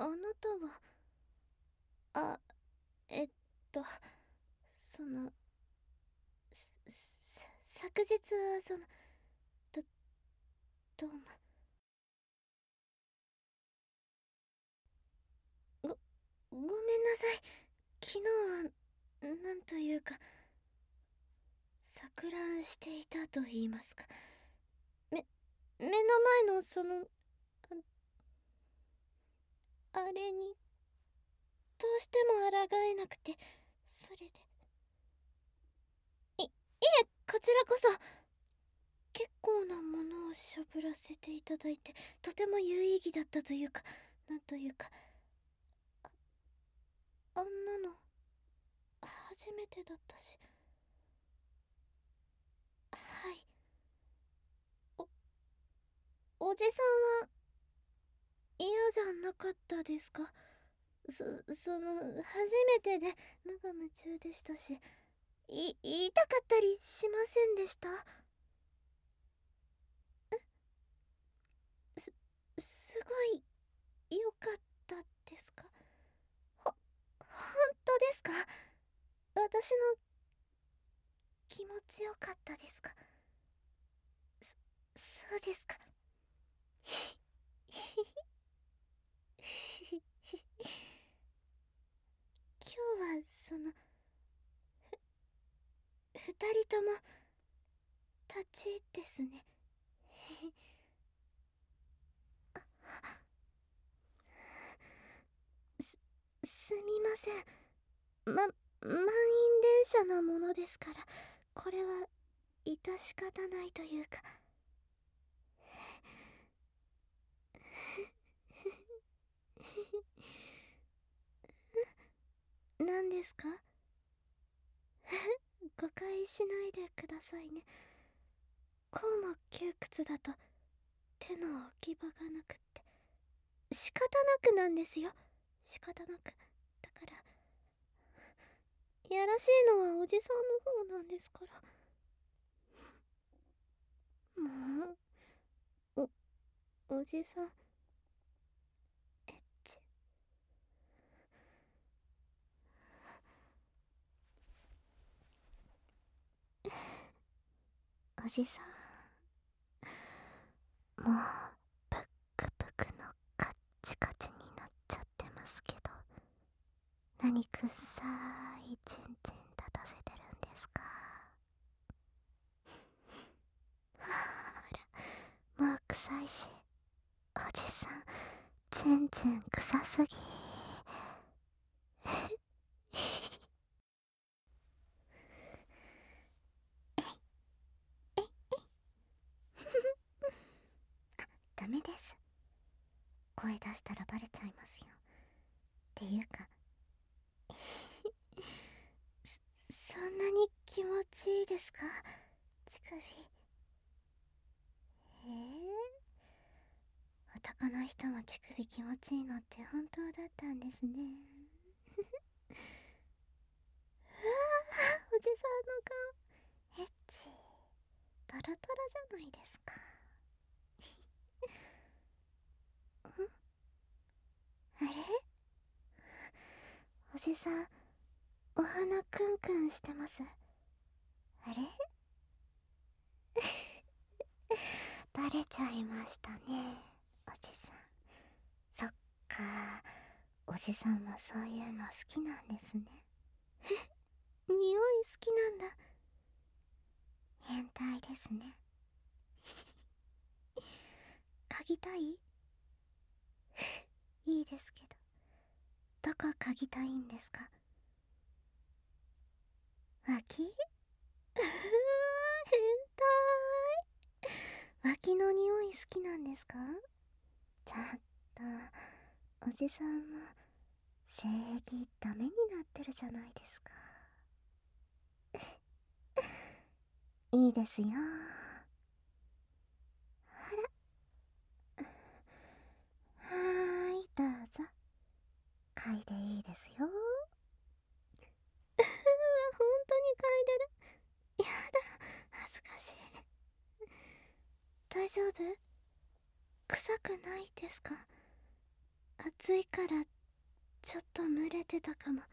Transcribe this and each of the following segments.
なたは、えっと、その、昨日はど、どうも、ごめんなさい。昨日は、なんというか、錯乱していたと言いますか。目の前のあれに、どうしても抗えなくて、それで。いえ、こちらこそ、結構なものをしゃぶらせていただいて、とても有意義だったというか、なんというか、あんなの、初めてだったし。はい。おじさんは、嫌じゃなかったですか？初めてで、無我夢中でしたし、言いたかったりしませんでした？すごい、良かったですか？本当ですか？私の気持ちよかったですか？そうですか。今日は二人とも立ちですね。すみません。満員電車なものですから、これは致し方ないというか。何ですか？誤解しないでくださいね。こうも窮屈だと手の置き場がなくって、仕方なくなんですよ。仕方なく。だから、いやらしいのはおじさんの方なんですから。もう、おじさん、エッチ。おじさん、もう、ブックブクのカッチカチになっちゃってますけど、何くっさいチンチン立たせてるんですか？ほら、もう臭いし、おじさん、チンチン臭すぎ。ダメです。声出したらバレちゃいますよ。っていうか、そんなに気持ちいいですか？乳首。男の人も乳首気持ちいいのって本当だったんですね。うわー、おじさんの顔、エッチ。トロトロじゃないですか。あれ、おじさん、お花クンクンしてます。あれバレちゃいましたね、おじさん。そっか、おじさんもそういうの好きなんですね。匂い好きなんだ。変態ですね。嗅ぎたい？いいですけど、どこ嗅ぎたいんですか？脇？うわー、変態。脇の匂い好きなんですか？ちょっと、おじさんも性癖ダメになってるじゃないですか。いいですよ。はーい、どうぞ。嗅いでいいですよ。うわ、本当に嗅いでる。やだ、恥ずかしい。大丈夫？臭くないですか？ 暑いからちょっと蒸れてたかも。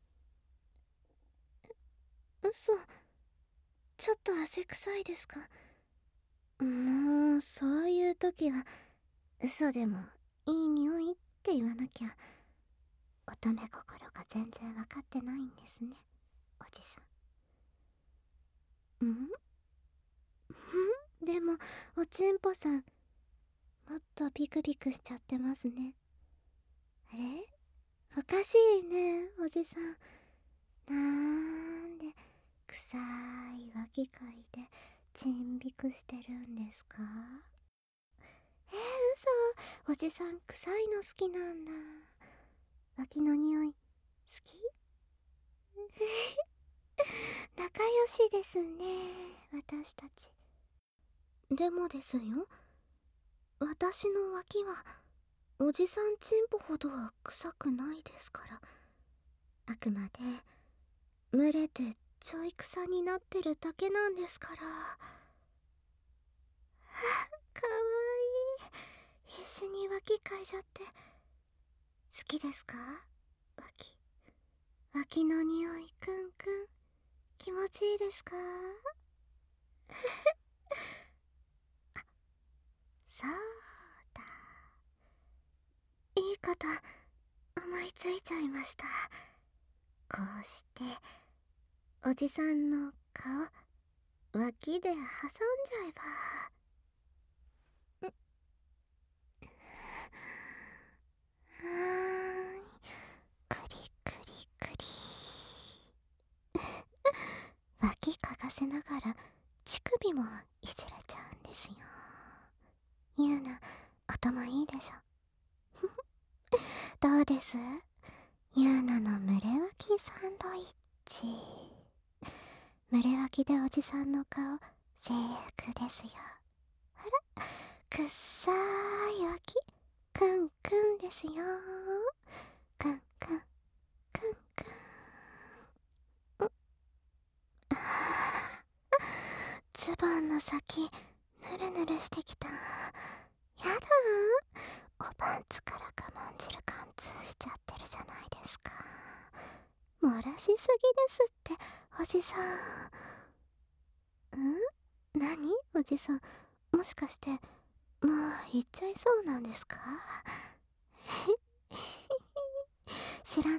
嘘。ちょっと汗臭いですか？もうそういう時は嘘でもいい匂いって言わなきゃ乙女心が全然分かってないんですね、おじさん。でもおちんぽさん、もっとビクビクしちゃってますね。あれ、おかしいね、おじさん。なんで臭い脇嗅いでチンビクしてるんですか？嘘。おじさん臭いの好きなんだ。脇の匂い好き？仲良しですね、私たち。でもですよ、私の脇はおじさんちんぽほどは臭くないですから。あくまで蒸れてちょい臭になってるだけなんですから。かわいい。必死に脇嗅いじゃって。好きですか？脇の匂いくんくん気持ちいいですか？そうだ、いいこと思いついちゃいました。こうしておじさんの顔脇で挟んじゃえば。はーい、クリクリクリ。脇嗅がせながら乳首もいじれちゃうんですよ。ゆうな、頭いいでしょ？どうです？ゆうなの蒸れ脇サンドイッチ。蒸れ脇でおじさんの顔制服ですよ。あら、くっさーい脇くんくんですよ。くんくんくんくん。ズボンの先ぬるぬるしてきた。やだー、おパンツから我慢汁貫通しちゃってるじゃないですか。漏らしすぎですっておじさん。何？おじさん、もしかしてもう行っちゃいそうなんですか？知らない、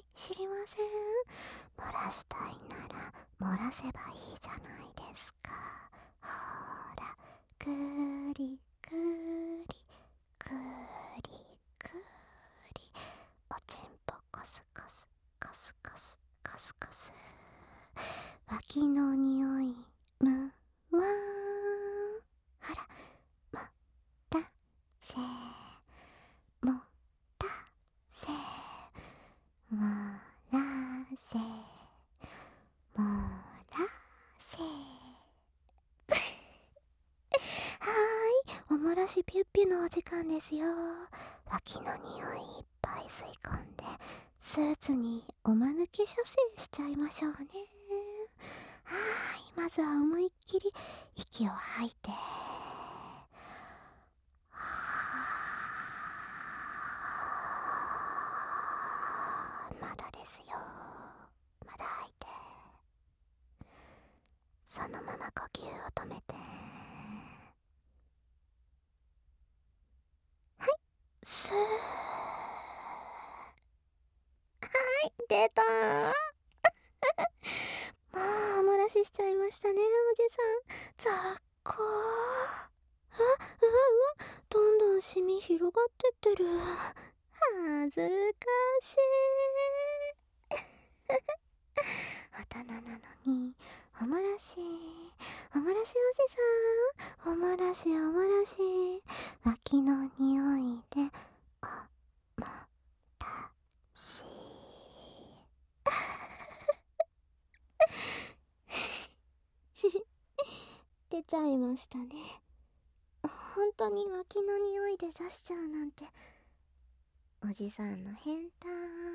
知りません。漏らしたいなら漏らせばいいじゃないですか。ほら、くりくりくりくり、おちんぽコスコスコスコスコスコス、脇の匂いむわーん。ほら、もらせもらせもらせもらせ。はーい、おもらしピュッピュのお時間ですよ。脇の匂いいっぱい吸い込んでスーツにおまぬけ射精しちゃいましょうね。はーい、まずは思いっきり息を吐いて、まだですよ。まだ吐いて、そのまま呼吸を止めて、スー。出たー。もうおもらししちゃいましたね、おじさん。雑魚ー。うわどんどんシミ広がってってる。恥ずかしい。大人なのにおもらし、おもらしおじさん、おもらしおもらし、脇の匂いでおもらし。出ちゃいましたね。本当に脇の匂いで出しちゃうなんて、おじさんの変態。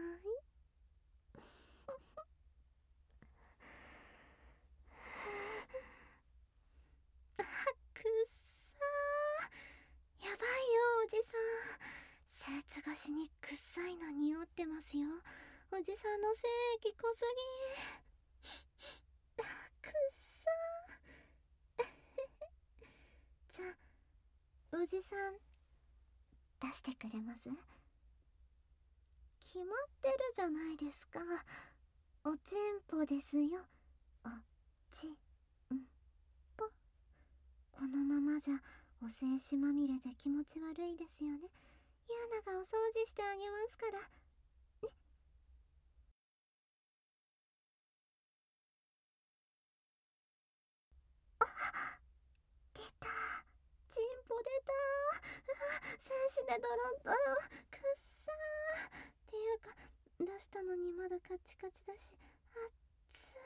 くっさー。やばいよおじさん、スーツ越私にくっさいの匂ってますよ。おじさんの精液濃すぎ。くっさじゃあおじさん出してくれます？決まってるじゃないですか。おちんぽですよ。おちんぽ。このままじゃお精子まみれで気持ち悪いですよね。ユーナがお掃除してあげますから。出た。チンポ出た。精子でドロンドロン。くっさー。っていうか出したのにまだカチカチだし、熱い。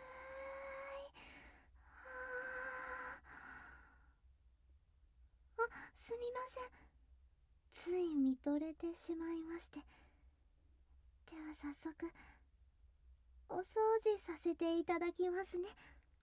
すみません、つい見とれてしまいまして。では早速お掃除させていただきますね。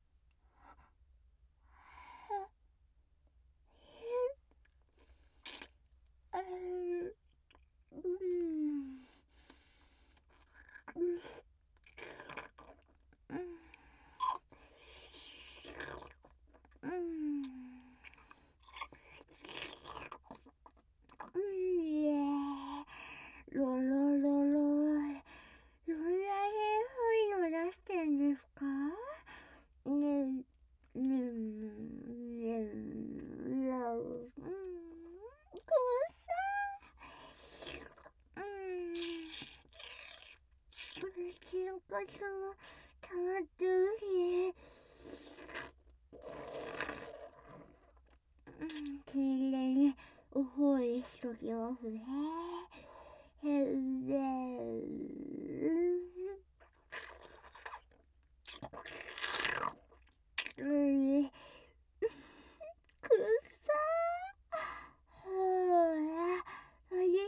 ロロロロイ、そんなにほいの出してんですか？ねえ、ねえ、ねえ、チンコスも溜まってるし、きれいにお掃除しときますね。くっさー。ほら、おじ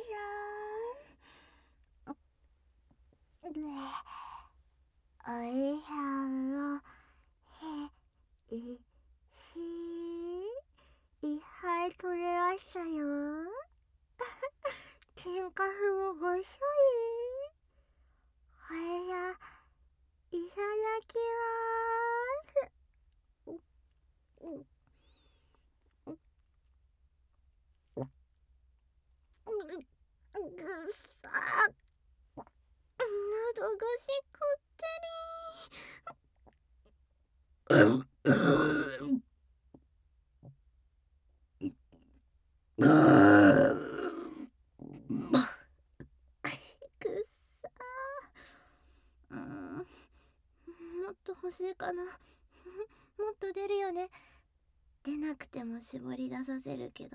さん。おじさんのへいいっぱい取れましたよ。天かすもごっそり。これじゃいただきまーす。ぐっさー。喉越しこってりくっさー。もっと欲しいかな。もっと出るよね。出なくても絞り出させるけど。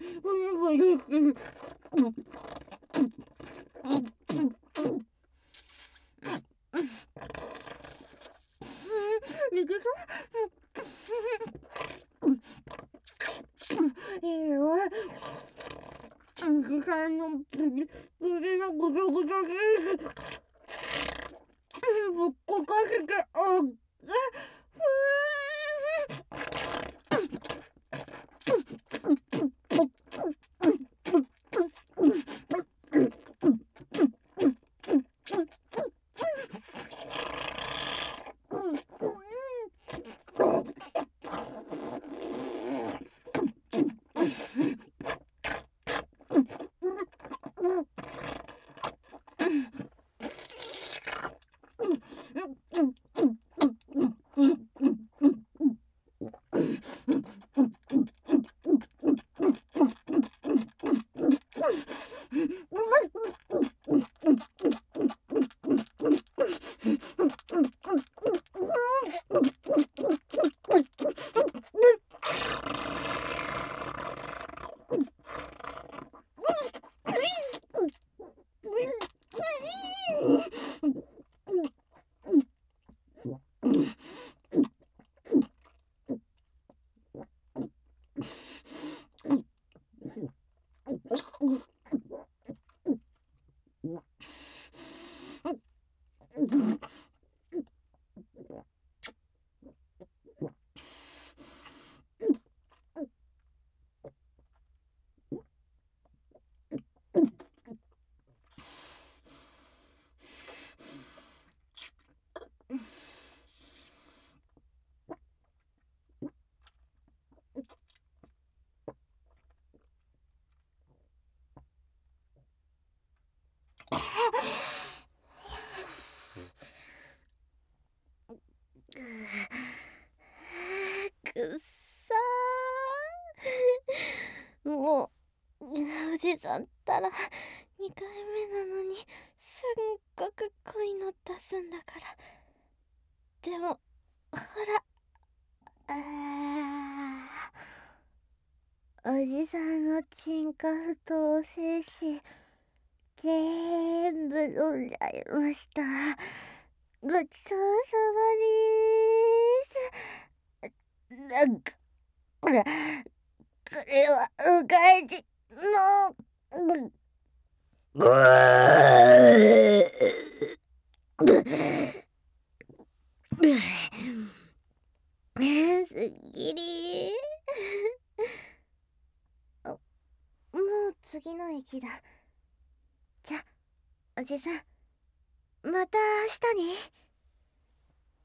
いいよ。さんの首のぐちゃぐちゃでぶっこかせてあげ。くっさー。もうおじさんったら2回目なのにすっごく濃いの出すんだから。でもほら、おじさんのチンカフとお精子全部飲んじゃいました。ごちそうさまでーす。なんかこれはお返しのすっきりもう次の駅だ。じゃおじさんまた明日ね。